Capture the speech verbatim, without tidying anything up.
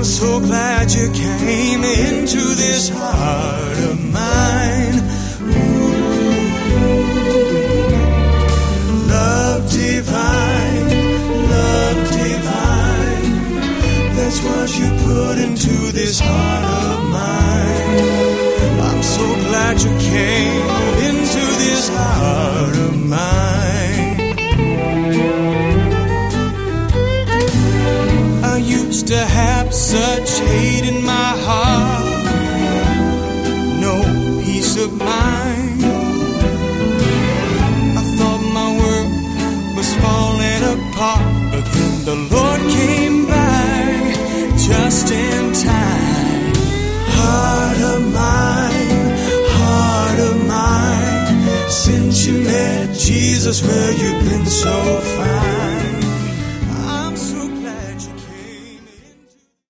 I'm so glad you came into this heart of mine. Ooh, love divine, love divine, that's what you put into this heart of mine. I'm so glad you came into this heart of mine. I used to have such hate in my heart, no peace of mind. I thought my world was falling apart, but then the Lord came by just in time. Heart of mine, heart of mine, since you met Jesus, well, you've been so fine.